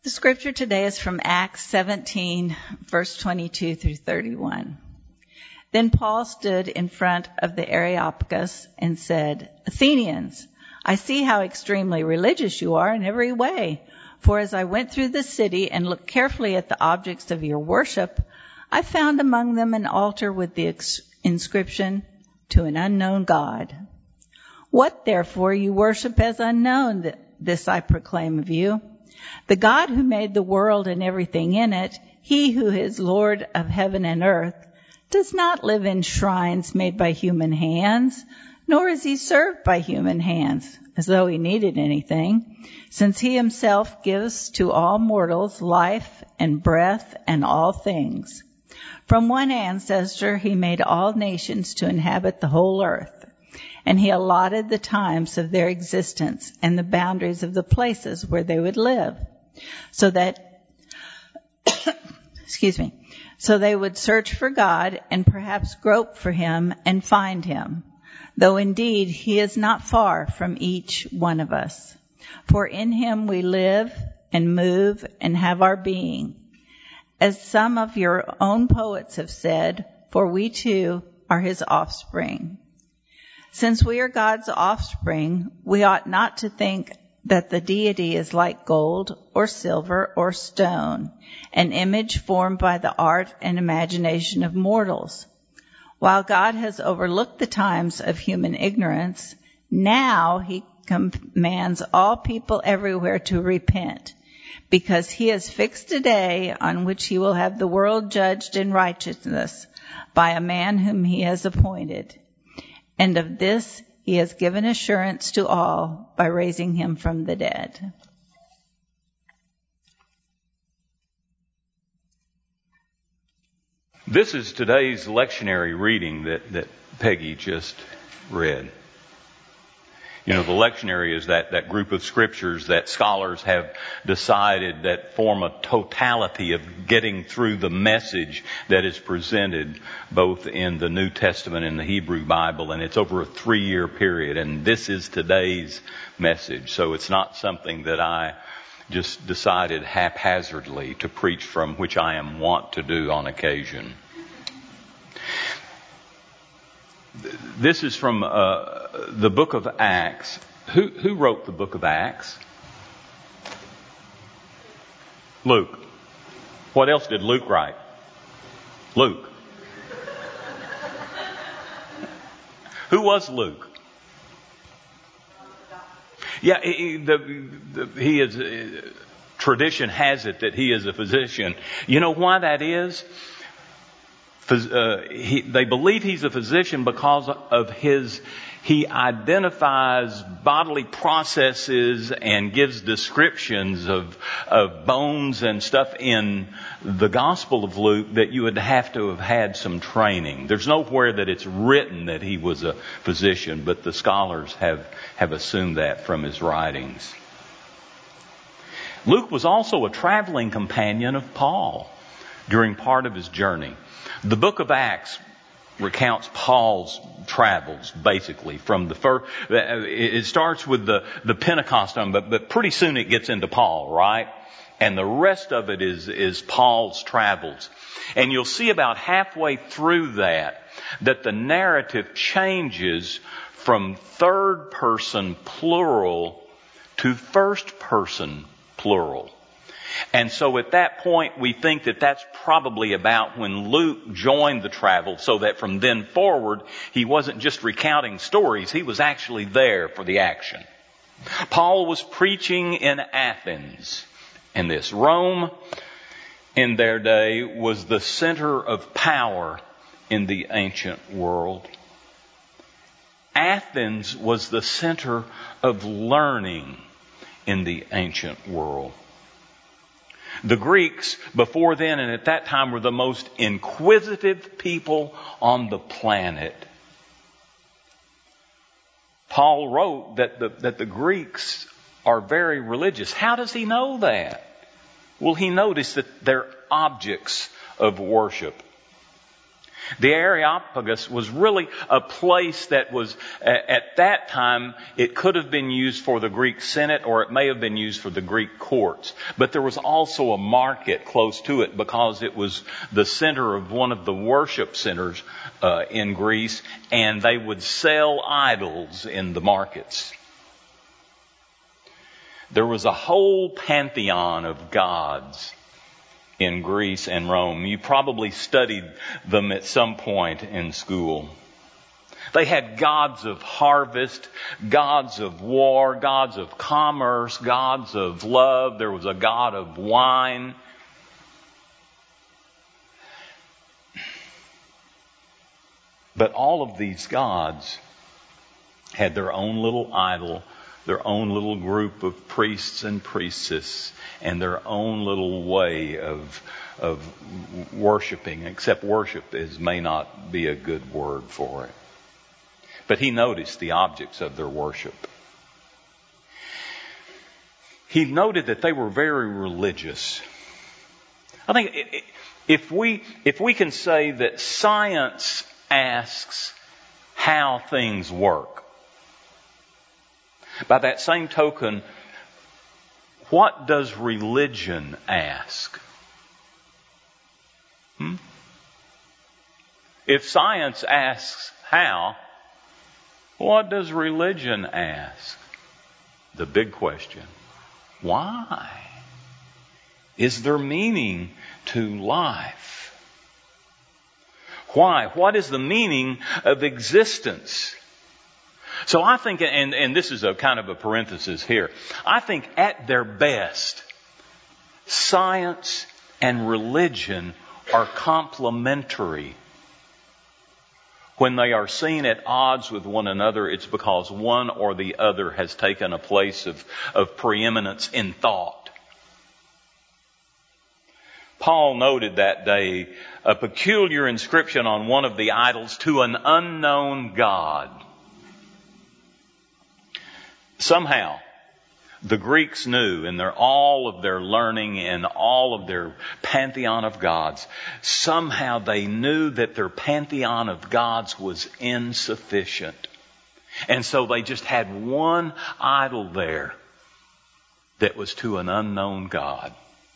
The scripture today is from Acts 17, verse 22 through 31. Then Paul stood in front of the Areopagus and said, "Athenians, I see how extremely religious you are in every way. For as I went through the city and looked carefully at the objects of your worship, I found among them an altar with the inscription, 'To an unknown God.' What therefore you worship as unknown, this I proclaim of you. The God who made the world and everything in it, he who is Lord of heaven and earth, does not live in shrines made by human hands, nor is he served by human hands, as though he needed anything, since he himself gives to all mortals life and breath and all things. From one ancestor he made all nations to inhabit the whole earth, and he allotted the times of their existence and the boundaries of the places where they would live, so that so they would search for God and perhaps grope for him and find him, though indeed he is not far from each one of us. For in him we live and move and have our being. As some of your own poets have said, for we too are his offspring. Since we are God's offspring, we ought not to think that the deity is like gold or silver or stone, an image formed by the art and imagination of mortals. While God has overlooked the times of human ignorance, now he commands all people everywhere to repent, because he has fixed a day on which he will have the world judged in righteousness by a man whom he has appointed. And of this he has given assurance to all by raising him from the dead." This is today's lectionary reading that Peggy just read. You know, the lectionary is that group of scriptures that scholars have decided that form a totality of getting through the message that is presented both in the New Testament and the Hebrew Bible. And it's over a 3-year period. And this is today's message. So it's not something that I just decided haphazardly to preach from, which I am wont to do on occasion. This is from the book of Acts. Who wrote the book of Acts? Luke. What else did Luke write? Luke. Who was Luke? Yeah, he is. Tradition has it that he is a physician. You know why that is? They believe he's a physician because of he identifies bodily processes and gives descriptions of bones and stuff in the Gospel of Luke that you would have to have had some training. There's nowhere that it's written that he was a physician, but the scholars have assumed that from his writings. Luke was also a traveling companion of Paul during part of his journey. The book of Acts recounts Paul's travels, basically, from the first. It starts with the Pentecost, but pretty soon it gets into Paul, right? And the rest of it is Paul's travels. And you'll see about halfway through that the narrative changes from third person plural to first person plural. And so at that point, we think that that's probably about when Luke joined the travel, so that from then forward, he wasn't just recounting stories, he was actually there for the action. Paul was preaching in Athens, and this Rome in their day was the center of power in the ancient world. Athens was the center of learning in the ancient world. The Greeks, before then and at that time, were the most inquisitive people on the planet. Paul wrote that the Greeks are very religious. How does he know that? Well, he noticed that they're objects of worship. The Areopagus was really a place that was, at that time, it could have been used for the Greek Senate or it may have been used for the Greek courts. But there was also a market close to it because it was the center of one of the worship centers in Greece, and they would sell idols in the markets. There was a whole pantheon of gods in Greece and Rome. You probably studied them at some point in school. They had gods of harvest, gods of war, gods of commerce, gods of love. There was a god of wine. But all of these gods had their own little idol, their own little group of priests and priestesses, and their own little way of worshiping, except worship may not be a good word for it. But he noticed the objects of their worship. He noted that they were very religious. I think if we can say that science asks how things work, by that same token, what does religion ask? If science asks how, what does religion ask? The big question, why? Is there meaning to life? Why? What is the meaning of existence? So I think, and this is a kind of a parenthesis here, I think at their best, science and religion are complementary. When they are seen at odds with one another, it's because one or the other has taken a place of preeminence in thought. Paul noted that day a peculiar inscription on one of the idols, "To an unknown God." Somehow, the Greeks knew, in all of their learning and all of their pantheon of gods, somehow they knew that their pantheon of gods was insufficient. And so they just had one idol there that was to an unknown God.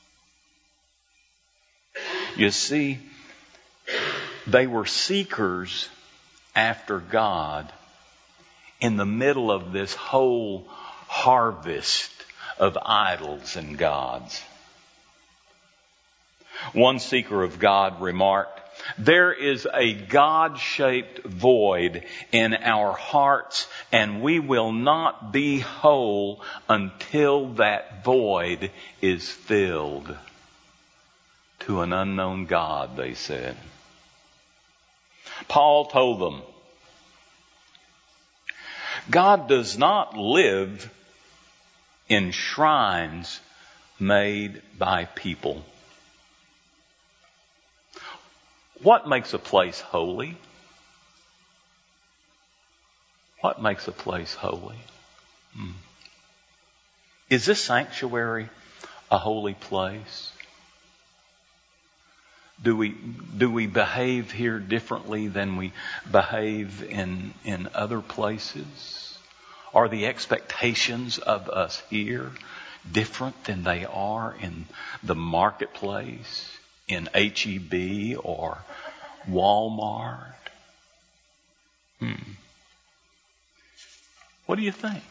You see, they were seekers after God in the middle of this whole harvest of idols and gods. One seeker of God remarked, "There is a God-shaped void in our hearts, and we will not be whole until that void is filled." To an unknown God, they said. Paul told them, God does not live in shrines made by people. What makes a place holy? What makes a place holy? Is this sanctuary a holy place? Do we behave here differently than we behave in other places? Are the expectations of us here different than they are in the marketplace, in H-E-B or Walmart? What do you think?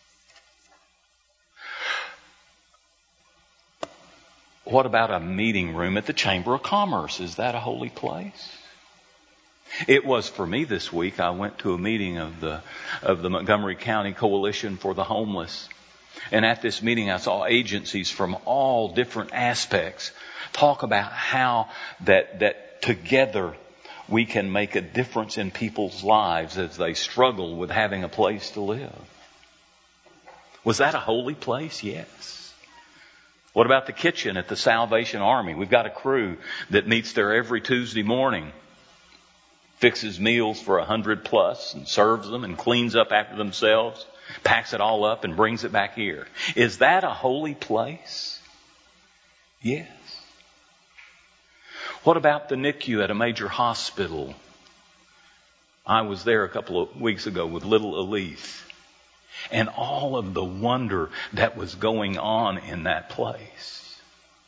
What about a meeting room at the Chamber of Commerce? Is that a holy place? It was for me this week. I went to a meeting of the Montgomery County Coalition for the Homeless. And at this meeting, I saw agencies from all different aspects talk about how that together we can make a difference in people's lives as they struggle with having a place to live. Was that a holy place? Yes. What about the kitchen at the Salvation Army? We've got a crew that meets there every Tuesday morning, fixes meals for 100 plus and serves them and cleans up after themselves, packs it all up and brings it back here. Is that a holy place? Yes. What about the NICU at a major hospital? I was there a couple of weeks ago with little Elise. And all of the wonder that was going on in that place.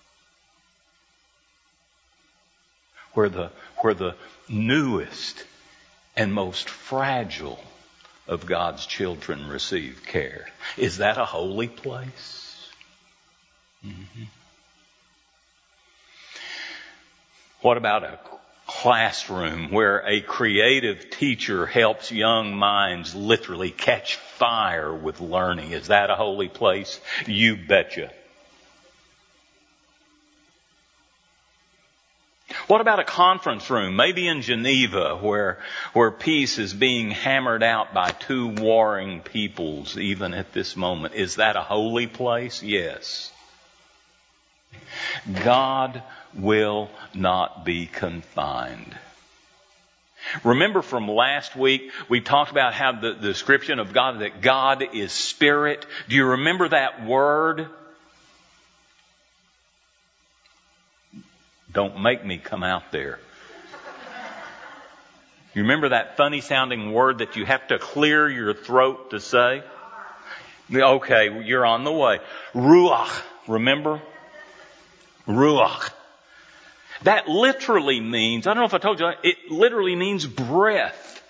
Where the newest and most fragile of God's children receive care. Is that a holy place? Mm-hmm. What about a classroom where a creative teacher helps young minds literally catch fire with learning? Is that a holy place? You betcha. What about a conference room, maybe in Geneva, where peace is being hammered out by two warring peoples even at this moment? Is that a holy place? Yes. God will not be confined. Remember from last week, we talked about how the description of God, that God is spirit. Do you remember that word? Don't make me come out there. You remember that funny sounding word that you have to clear your throat to say? Okay, you're on the way. Ruach, remember? Ruach. That literally means, I don't know if I told you, it literally means breath.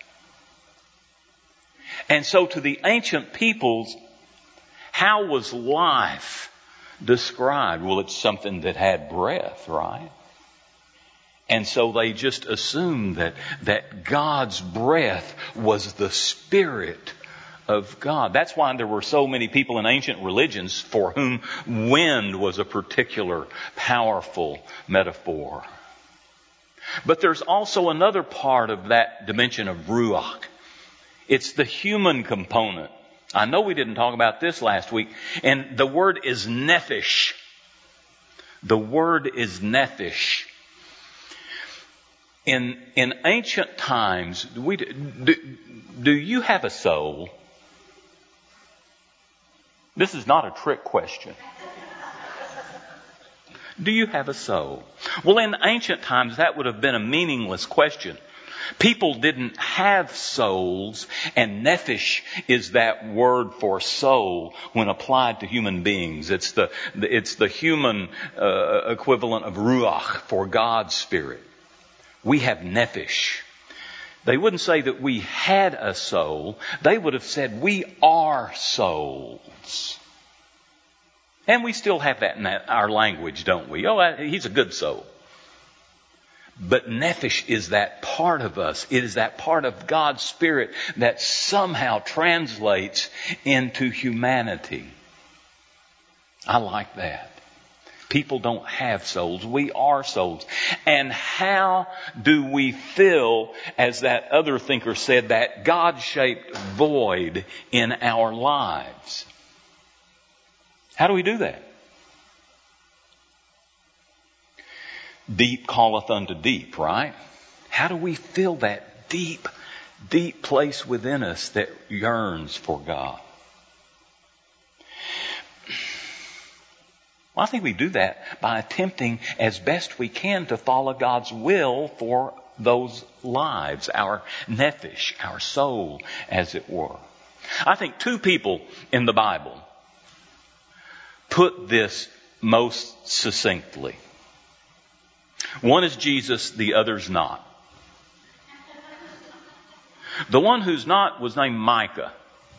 And so to the ancient peoples, how was life described? Well, it's something that had breath, right? And so they just assumed that God's breath was the Spirit of God. That's why there were so many people in ancient religions for whom wind was a particular powerful metaphor. But there's also another part of that dimension of Ruach. It's the human component. I know we didn't talk about this last week. And the word is nephesh. The word is nephesh. In ancient times, do you have a soul? This is not a trick question. Do you have a soul? Well, in ancient times, that would have been a meaningless question. People didn't have souls, and nephesh is that word for soul when applied to human beings. It's the human equivalent of ruach for God's Spirit. We have nephesh. They wouldn't say that we had a soul. They would have said we are souls. And we still have that in our language, don't we? Oh, he's a good soul. But nephesh is that part of us. It is that part of God's Spirit that somehow translates into humanity. I like that. People don't have souls. We are souls. And how do we fill, as that other thinker said, that God-shaped void in our lives? How do we do that? Deep calleth unto deep, right? How do we fill that deep, deep place within us that yearns for God? Well, I think we do that by attempting as best we can to follow God's will for those lives, our nephesh, our soul, as it were. I think two people in the Bible put this most succinctly. One is Jesus, the other's not. The one who's not was named Micah.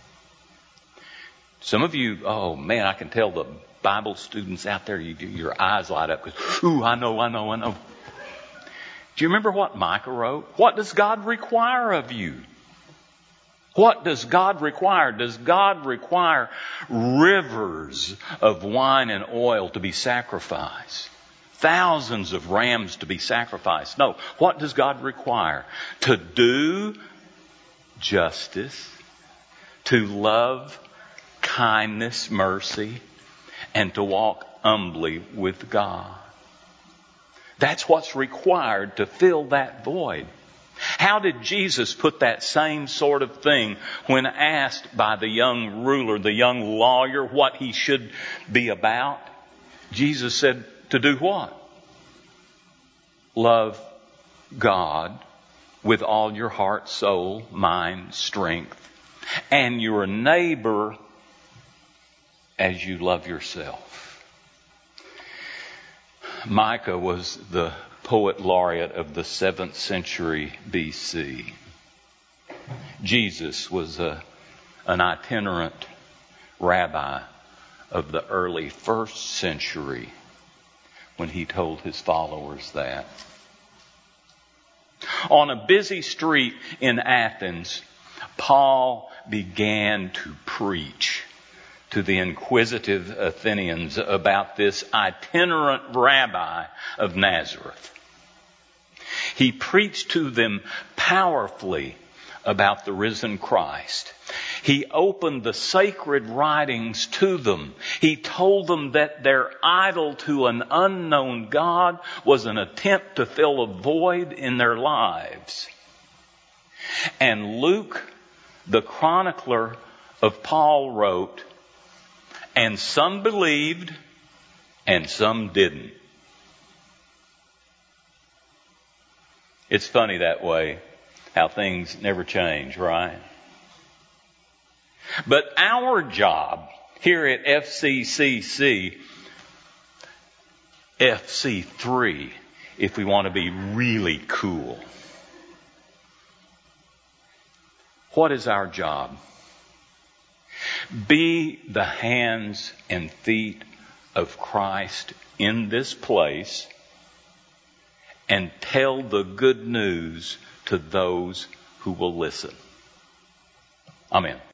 Some of you, oh man, I can tell the Bible students out there, your eyes light up because, ooh, I know. Do you remember what Micah wrote? What does God require of you? What does God require? Does God require rivers of wine and oil to be sacrificed? Thousands of rams to be sacrificed? No. What does God require? To do justice, to love kindness, mercy, and to walk humbly with God. That's what's required to fill that void. How did Jesus put that same sort of thing when asked by the young ruler, the young lawyer, what he should be about? Jesus said, to do what? love God with all your heart, soul, mind, strength, and your neighbor as you love yourself. Micah was the poet laureate of the 7th century BC. Jesus was an itinerant rabbi of the early 1st century when he told his followers that. On a busy street in Athens, Paul began to preach to the inquisitive Athenians about this itinerant rabbi of Nazareth. He preached to them powerfully about the risen Christ. He opened the sacred writings to them. He told them that their idol to an unknown God was an attempt to fill a void in their lives. And Luke, the chronicler of Paul, wrote, "And some believed and some didn't." It's funny that way, how things never change, right? But our job here at FCCC, FC3, if we want to be really cool. What is our job? Be the hands and feet of Christ in this place and tell the good news to those who will listen. Amen.